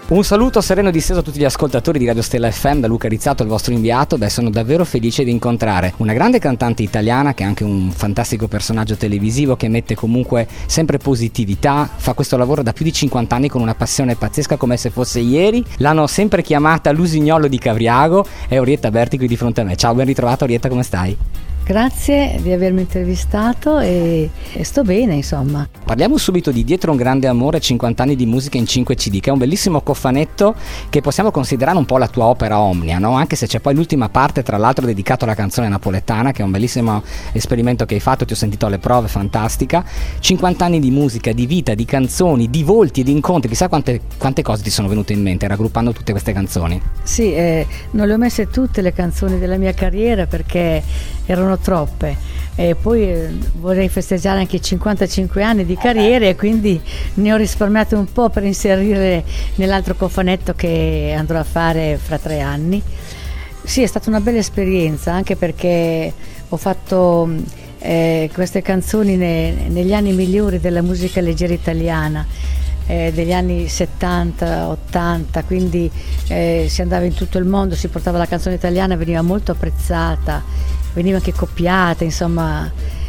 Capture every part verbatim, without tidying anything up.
Un saluto sereno e disteso a tutti gli ascoltatori di Radio Stella F M da Luca Rizzato, il vostro inviato. Beh, sono davvero felice di incontrare una grande cantante italiana che è anche un fantastico personaggio televisivo che mette comunque sempre positività, fa questo lavoro da più di cinquanta anni con una passione pazzesca come se fosse ieri. L'hanno sempre chiamata l'usignolo di Cavriago, è Orietta Berti qui di fronte a me. Ciao, ben ritrovata Orietta, come stai? Grazie di avermi intervistato e, e sto bene, insomma. Parliamo subito di Dietro un grande amore, cinquanta anni di musica in cinque C D, che è un bellissimo cofanetto che possiamo considerare un po' la tua opera omnia, no? Anche se c'è poi l'ultima parte, tra l'altro, dedicato alla canzone napoletana, che è un bellissimo esperimento che hai fatto, ti ho sentito alle prove, fantastica. cinquanta anni di musica, di vita, di canzoni, di volti e di incontri, chissà quante, quante cose ti sono venute in mente raggruppando tutte queste canzoni. Sì, eh, non le ho messe tutte le canzoni della mia carriera perché erano troppe e poi eh, vorrei festeggiare anche i cinquantacinque anni di carriera e quindi ne ho risparmiato un po' per inserire nell'altro cofanetto che andrò a fare fra tre anni. Sì, è stata una bella esperienza anche perché ho fatto eh, queste canzoni ne, negli anni migliori della musica leggera italiana, Eh, degli anni settanta ottanta, quindi eh, si andava in tutto il mondo, si portava la canzone italiana, veniva molto apprezzata, veniva anche copiata, insomma.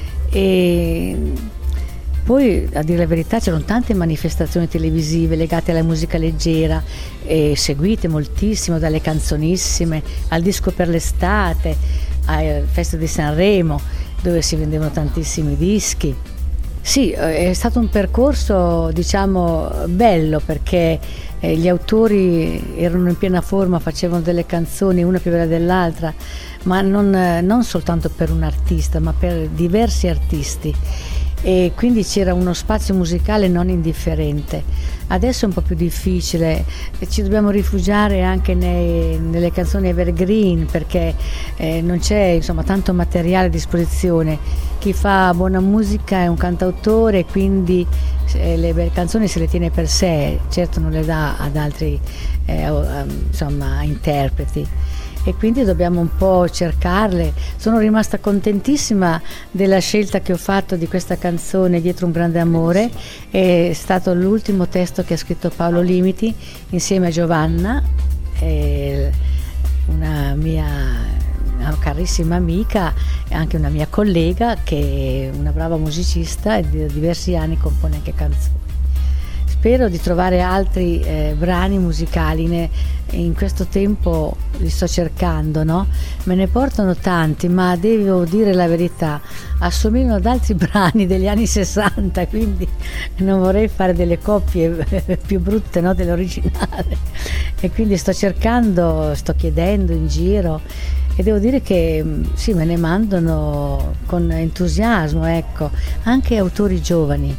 E poi, a dire la verità, c'erano tante manifestazioni televisive legate alla musica leggera e seguite moltissimo, dalle canzonissime al disco per l'estate, al Festival di Sanremo, dove si vendevano tantissimi dischi. Sì, è stato un percorso, diciamo, bello perché eh, gli autori erano in piena forma, facevano delle canzoni una più bella dell'altra, ma non, non soltanto per un artista, ma per diversi artisti. E quindi c'era uno spazio musicale non indifferente. Adesso è un po' più difficile, ci dobbiamo rifugiare anche nei, nelle canzoni evergreen perché eh, non c'è, insomma, tanto materiale a disposizione. Chi fa buona musica è un cantautore, quindi eh, le canzoni se le tiene per sé, certo non le dà ad altri eh, insomma, interpreti. E quindi dobbiamo un po' cercarle. Sono rimasta contentissima della scelta che ho fatto di questa canzone Dietro un grande amore, è stato l'ultimo testo che ha scritto Paolo Limiti insieme a Giovanna, una mia una carissima amica e anche una mia collega che è una brava musicista e da diversi anni compone anche canzoni. Spero di trovare altri eh, brani musicali, ne, in questo tempo li sto cercando, no? Me ne portano tanti, ma devo dire la verità, assomigliano ad altri brani degli anni sessanta, quindi non vorrei fare delle coppie più brutte, no, dell'originale. E quindi sto cercando, sto chiedendo in giro e devo dire che sì, me ne mandano con entusiasmo, ecco, anche autori giovani.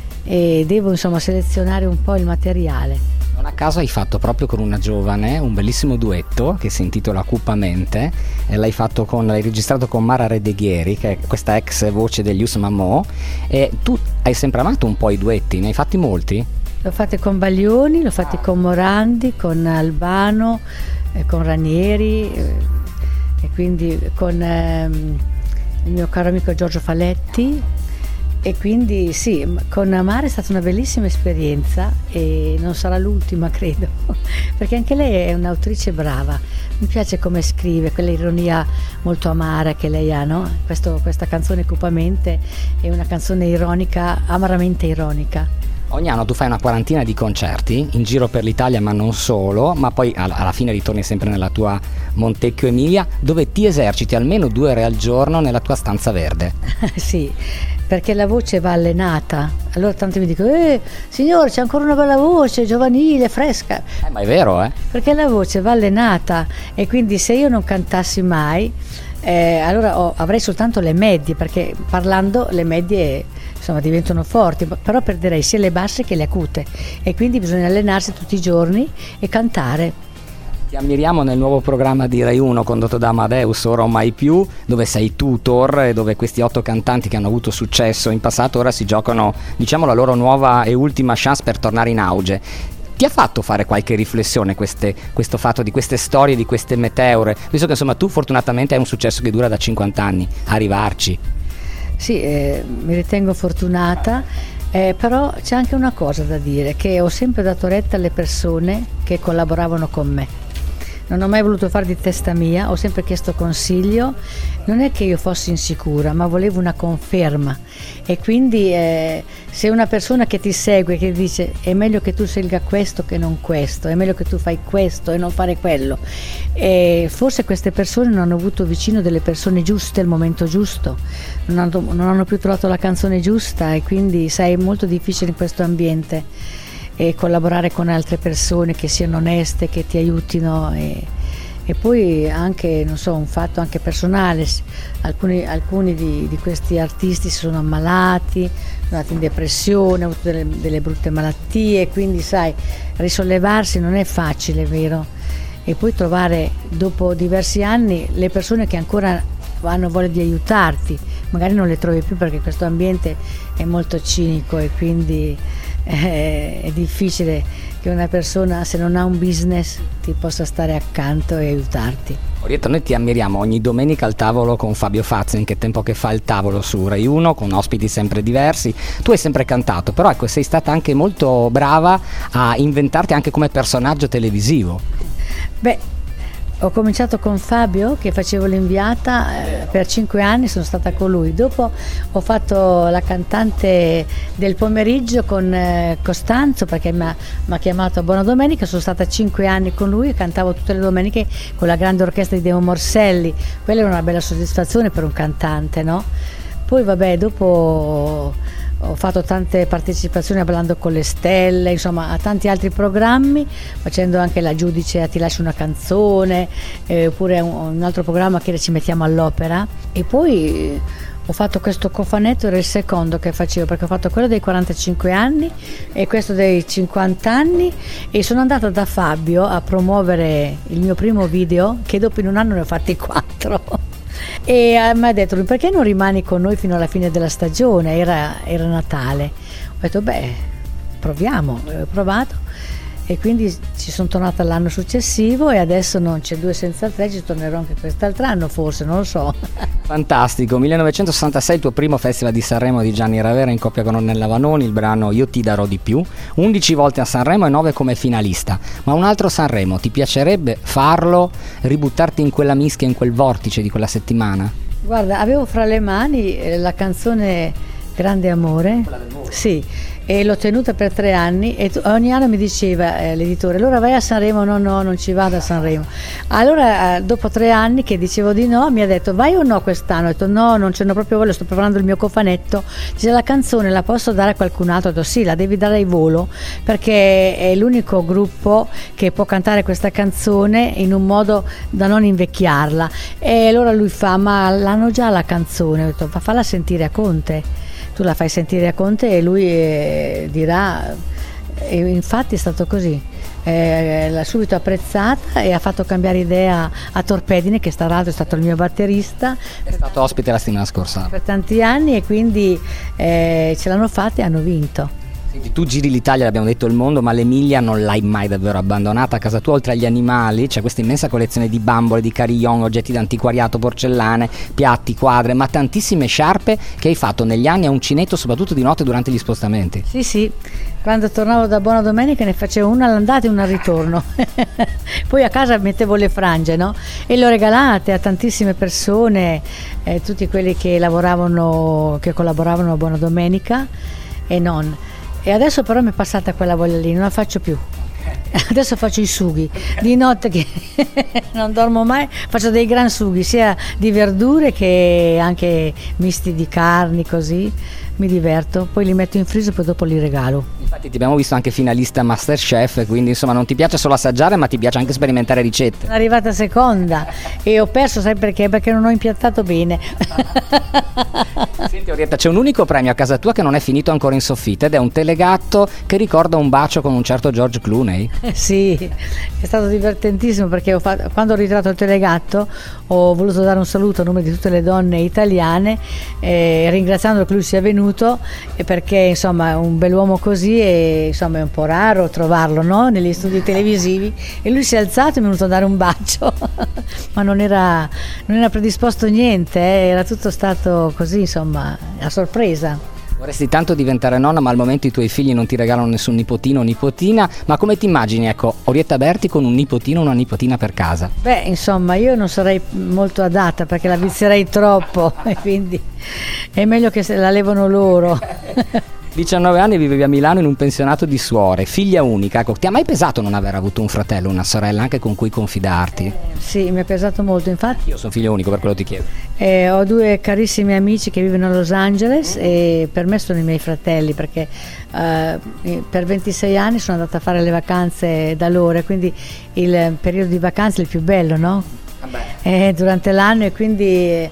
E devo insomma selezionare un po' il materiale. Non a caso hai fatto proprio con una giovane un bellissimo duetto che si intitola Cupamente e l'hai fatto con, l'hai registrato con Mara Redeghieri, che è questa ex voce degli Us Mamò, e tu hai sempre amato un po' i duetti, ne hai fatti molti? L'ho fatti con Baglioni, l'ho fatti con Morandi, con Albano, eh, con Ranieri eh, e quindi con ehm, il mio caro amico Giorgio Faletti. E quindi sì, con Mara è stata una bellissima esperienza e non sarà l'ultima, credo, perché anche lei è un'autrice brava, mi piace come scrive, quella ironia molto amara che lei ha, no? Questo, questa canzone Cupamente è una canzone ironica, amaramente ironica. Ogni anno tu fai una quarantina di concerti in giro per l'Italia, ma non solo, ma poi alla, alla fine ritorni sempre nella tua Montecchio Emilia, dove ti eserciti almeno due ore al giorno nella tua stanza verde. Sì, perché la voce va allenata. Allora tanti mi dicono, eh, signore, c'è ancora una bella voce, giovanile, fresca. Eh, ma è vero, eh? Perché la voce va allenata e quindi se io non cantassi mai, eh, allora oh, avrei soltanto le medie, perché parlando le medie insomma diventano forti, però perderei sia le basse che le acute e quindi bisogna allenarsi tutti i giorni e cantare. Ti ammiriamo nel nuovo programma di Rai uno condotto da Amadeus, Ora o Mai Più, dove sei tutor e dove questi otto cantanti che hanno avuto successo in passato ora si giocano, diciamo, la loro nuova e ultima chance per tornare in auge. Ti ha fatto fare qualche riflessione queste, questo fatto di queste storie, di queste meteore, visto che insomma tu fortunatamente hai un successo che dura da cinquanta anni, arrivarci? Sì, eh, mi ritengo fortunata Eh, però c'è anche una cosa da dire, che ho sempre dato retta alle persone che collaboravano con me. Non ho mai voluto fare di testa mia, ho sempre chiesto consiglio. Non è che io fossi insicura, ma volevo una conferma. E quindi eh, se una persona che ti segue, che dice è meglio che tu scelga questo che non questo, è meglio che tu fai questo e non fare quello, e forse queste persone non hanno avuto vicino delle persone giuste al momento giusto, non hanno, non hanno più trovato la canzone giusta, e quindi sai, è molto difficile in questo ambiente e collaborare con altre persone che siano oneste, che ti aiutino. E, e poi anche, non so, un fatto anche personale, alcuni, alcuni di, di questi artisti si sono ammalati, sono andati in depressione, hanno avuto delle, delle brutte malattie, quindi sai, risollevarsi non è facile, vero? E poi trovare dopo diversi anni le persone che ancora hanno voglia di aiutarti, magari non le trovi più perché questo ambiente è molto cinico, e quindi eh, è difficile che una persona, se non ha un business, ti possa stare accanto e aiutarti. Orietta, noi ti ammiriamo ogni domenica al tavolo con Fabio Fazio, che tempo che fa il tavolo su Rai uno con ospiti sempre diversi. Tu hai sempre cantato, però ecco, sei stata anche molto brava a inventarti anche come personaggio televisivo. Beh, ho cominciato con Fabio, che facevo l'inviata, eh, per cinque anni sono stata con lui. Dopo ho fatto la cantante del pomeriggio con eh, Costanzo, perché mi ha chiamato a Buona Domenica, sono stata cinque anni con lui e cantavo tutte le domeniche con la grande orchestra di Demo Morselli. Quella era una bella soddisfazione per un cantante, no? Poi vabbè, dopo ho fatto tante partecipazioni a Ballando con le Stelle, insomma a tanti altri programmi, facendo anche la giudice a Ti lascio una canzone, eh, oppure un, un altro programma che Ci mettiamo all'opera. E poi ho fatto questo cofanetto, era il secondo che facevo, perché ho fatto quello dei quarantacinque anni e questo dei cinquanta anni, e sono andata da Fabio a promuovere il mio primo video, che dopo in un anno ne ho fatti quattro. E eh, mi ha detto lui, perché non rimani con noi fino alla fine della stagione? Era, era Natale. Ho detto beh, proviamo. Ho provato e quindi ci sono tornata l'anno successivo, e adesso non c'è due senza tre, ci tornerò anche quest'altro anno forse, non lo so. Fantastico. millenovecentosessantasei, il tuo primo festival di Sanremo di Gianni Ravera in coppia con Ornella Vanoni, il brano Io ti darò di più, undici volte a Sanremo e nove come finalista. Ma un altro Sanremo, ti piacerebbe farlo, ributtarti in quella mischia, in quel vortice di quella settimana? Guarda, avevo fra le mani eh, la canzone Grande Amore, quella del Muro. Sì, e l'ho tenuta per tre anni, e t- ogni anno mi diceva eh, l'editore, allora vai a Sanremo? No, no, non ci vado a Sanremo. Allora eh, dopo tre anni che dicevo di no, mi ha detto vai o no quest'anno? Ho detto no, non ce n'ho proprio voglia, sto preparando il mio cofanetto. Dice, la canzone la posso dare a qualcun altro? Ho detto sì, la devi dare ai Volo, perché è l'unico gruppo che può cantare questa canzone in un modo da non invecchiarla. E allora lui fa, ma l'hanno già la canzone? Ho detto, ma falla sentire a Conte. Tu la fai sentire a Conte e lui eh, dirà, e infatti è stato così, eh, l'ha subito apprezzata e ha fatto cambiare idea a Torpedine, che tra l'altro è stato il mio batterista, è stato ospite la settimana scorsa per tanti anni, e quindi eh, ce l'hanno fatta e hanno vinto. Tu giri l'Italia, l'abbiamo detto, il mondo, ma l'Emilia non l'hai mai davvero abbandonata. A casa tua, oltre agli animali, c'è questa immensa collezione di bambole, di carillon, oggetti d'antiquariato, porcellane, piatti, quadre, ma tantissime sciarpe che hai fatto negli anni a uncinetto, soprattutto di notte durante gli spostamenti. Sì, sì, quando tornavo da Buona Domenica ne facevo una all'andata e una al ritorno. Poi a casa mettevo le frange, no? E le ho regalate a tantissime persone, eh, tutti quelli che lavoravano, che collaboravano a Buona Domenica e non. E adesso però mi è passata quella voglia lì, non la faccio più. Adesso faccio i sughi di notte, che non dormo mai, faccio dei gran sughi sia di verdure che anche misti di carni, così mi diverto, poi li metto in frigo e poi dopo li regalo. Infatti ti abbiamo visto anche finalista a Masterchef, quindi insomma non ti piace solo assaggiare, ma ti piace anche sperimentare ricette. Sono arrivata seconda e ho perso, sai perché? Perché non ho impiattato bene. Senti Orietta, c'è un unico premio a casa tua che non è finito ancora in soffitta, ed è un telegatto che ricorda un bacio con un certo George Clooney. Sì, è stato divertentissimo, perché ho fatto, quando ho ritratto il telegatto ho voluto dare un saluto a nome di tutte le donne italiane, eh, ringraziando che lui sia venuto, eh, perché insomma è un bell'uomo così, e insomma è un po' raro trovarlo, no? Negli studi televisivi, e lui si è alzato e mi è venuto a dare un bacio ma non era, non era predisposto niente, eh, era tutto stato così, insomma, a sorpresa. Vorresti tanto diventare nonna, ma al momento i tuoi figli non ti regalano nessun nipotino o nipotina, ma come ti immagini, ecco, Orietta Berti con un nipotino o una nipotina per casa? Beh, insomma, io non sarei molto adatta perché la vizierei troppo e quindi è meglio che se la levano loro. diciannove anni, vivevi a Milano in un pensionato di suore, figlia unica. Ecco, ti ha mai pesato non aver avuto un fratello, una sorella anche con cui confidarti? Eh, sì, mi è pesato molto, infatti. Io sono figlio unico, per quello ti chiedo. Eh, ho due carissimi amici che vivono a Los Angeles e per me sono i miei fratelli perché eh, per ventisei anni sono andata a fare le vacanze da loro, quindi il periodo di vacanze è il più bello, no? Eh, durante l'anno, e quindi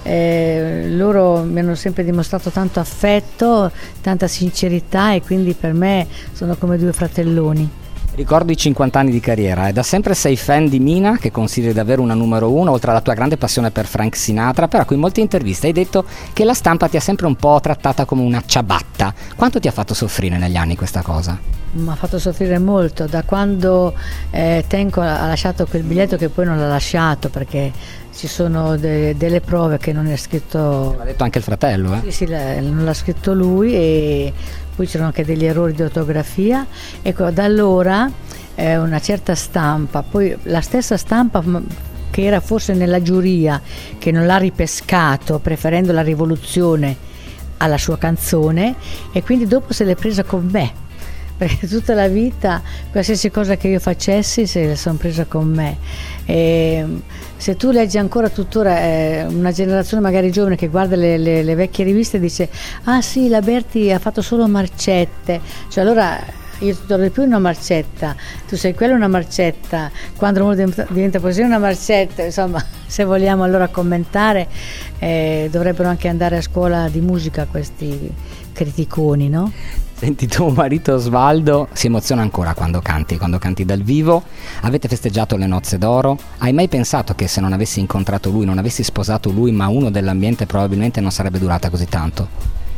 eh, loro mi hanno sempre dimostrato tanto affetto, tanta sincerità, e quindi per me sono come due fratelloni. Ricordo i cinquanta anni di carriera e da sempre sei fan di Mina, che consideri davvero una numero uno, oltre alla tua grande passione per Frank Sinatra, però in molte interviste hai detto che la stampa ti ha sempre un po' trattata come una ciabatta. Quanto ti ha fatto soffrire negli anni questa cosa? Mi ha fatto soffrire molto, da quando eh, Tenco ha lasciato quel biglietto, che poi non l'ha lasciato perché ci sono de- delle prove che non è scritto. L'ha detto anche il fratello, eh? Sì, sì, la- non l'ha scritto lui, e poi c'erano anche degli errori di ortografia. Ecco, da allora eh, una certa stampa, poi la stessa stampa che era forse nella giuria, che non l'ha ripescato preferendo la rivoluzione alla sua canzone, e quindi dopo se l'è presa con me, perché tutta la vita qualsiasi cosa che io facessi se la sono presa con me. E se tu leggi ancora tuttora eh, una generazione magari giovane che guarda le, le, le vecchie riviste e dice ah sì, la Berti ha fatto solo marcette, cioè allora io ti do di più una marcetta, tu sei quella una marcetta, quando uno diventa, diventa poesia una marcetta, insomma, se vogliamo allora commentare eh, dovrebbero anche andare a scuola di musica questi criticoni, no? Senti, tuo marito Osvaldo si emoziona ancora quando canti, quando canti dal vivo. Avete festeggiato le nozze d'oro. Hai mai pensato che se non avessi incontrato lui, non avessi sposato lui, ma uno dell'ambiente, probabilmente non sarebbe durata così tanto?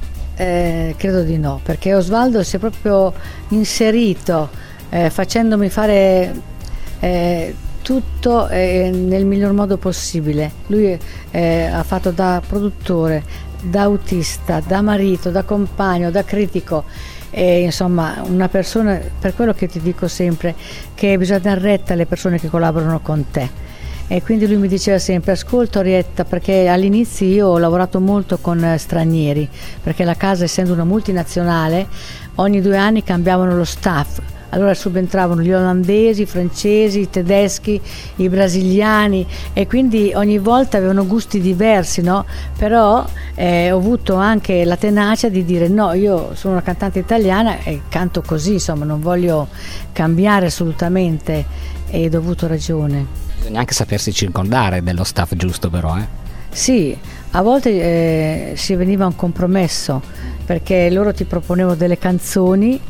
Eh, credo di no, perché Osvaldo si è proprio inserito eh, facendomi fare eh, tutto eh, nel miglior modo possibile. Lui eh, ha fatto da produttore, da autista, da marito, da compagno, da critico, e insomma una persona, per quello che ti dico sempre, che bisogna dar retta alle persone che collaborano con te. E quindi lui mi diceva sempre ascolta Orietta, perché all'inizio io ho lavorato molto con stranieri, perché la casa, essendo una multinazionale, ogni due anni cambiavano lo staff. Allora subentravano gli olandesi, i francesi, i tedeschi, i brasiliani, e quindi ogni volta avevano gusti diversi, no? Però eh, ho avuto anche la tenacia di dire no, io sono una cantante italiana e canto così, insomma, non voglio cambiare assolutamente, e ho avuto ragione. Bisogna anche sapersi circondare dello staff giusto, però, eh? Sì, a volte eh, si veniva a un compromesso, perché loro ti proponevano delle canzoni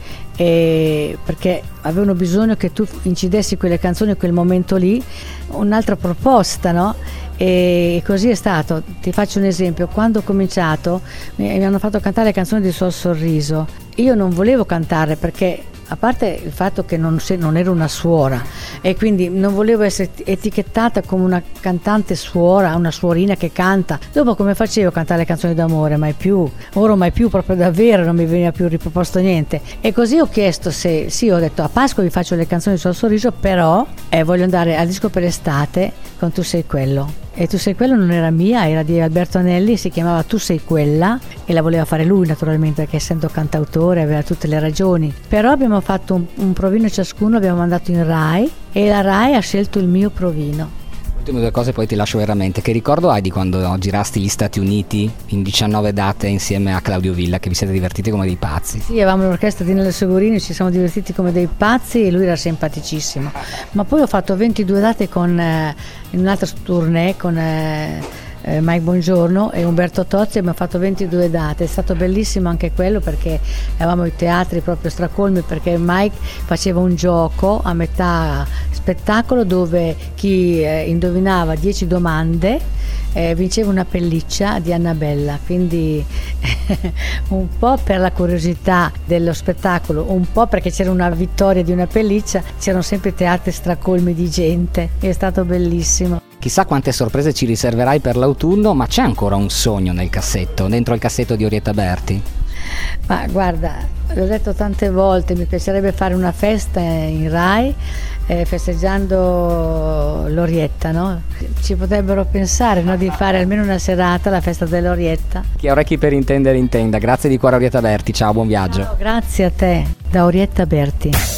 e perché avevano bisogno che tu incidessi quelle canzoni in quel momento lì, un'altra proposta, no? E così è stato. Ti faccio un esempio: quando ho cominciato mi, mi hanno fatto cantare le canzoni di Sol Sorriso. Io non volevo cantare perché, a parte il fatto che non, non ero una suora, e quindi non volevo essere etichettata come una cantante suora, una suorina che canta. Dopo come facevo a cantare le canzoni d'amore? Mai più, ora mai più, proprio davvero non mi veniva più riproposto niente. E così ho chiesto se, sì, ho detto a Pasqua vi faccio le canzoni di Sol Sorriso, però eh, voglio andare al disco per l'estate con Tu sei quello. E Tu sei quello non era mia, era di Alberto Anelli, si chiamava Tu sei quella, e la voleva fare lui naturalmente, perché essendo cantautore aveva tutte le ragioni. Però abbiamo fatto un, un provino ciascuno, abbiamo mandato in Rai, e la Rai ha scelto il mio provino. Ultime due cose, poi ti lascio veramente. Che ricordo hai di quando girasti gli Stati Uniti in diciannove date insieme a Claudio Villa, che vi siete divertiti come dei pazzi? Sì, avevamo l'orchestra di Nello Segurini, ci siamo divertiti come dei pazzi, e lui era simpaticissimo. Ma poi ho fatto ventidue date con, eh, in un'altra tournée con eh, eh, Mike Bongiorno e Umberto Tozzi, abbiamo fatto ventidue date. È stato bellissimo anche quello, perché avevamo i teatri proprio stracolmi, perché Mike faceva un gioco a metà spettacolo dove chi eh, indovinava dieci domande eh, vinceva una pelliccia di Annabella, quindi un po' per la curiosità dello spettacolo, un po' perché c'era una vittoria di una pelliccia, c'erano sempre teatri stracolmi di gente, è stato bellissimo. Chissà quante sorprese ci riserverai per l'autunno, ma c'è ancora un sogno nel cassetto, dentro il cassetto di Orietta Berti? Ma guarda, l'ho detto tante volte, mi piacerebbe fare una festa in Rai eh, festeggiando l'Orietta, no? Ci potrebbero pensare, no, di fare almeno una serata la festa dell'Orietta. Chi ha orecchi per intendere intenda. Grazie di cuore Orietta Berti, ciao, buon viaggio. Ciao, grazie a te, da Orietta Berti.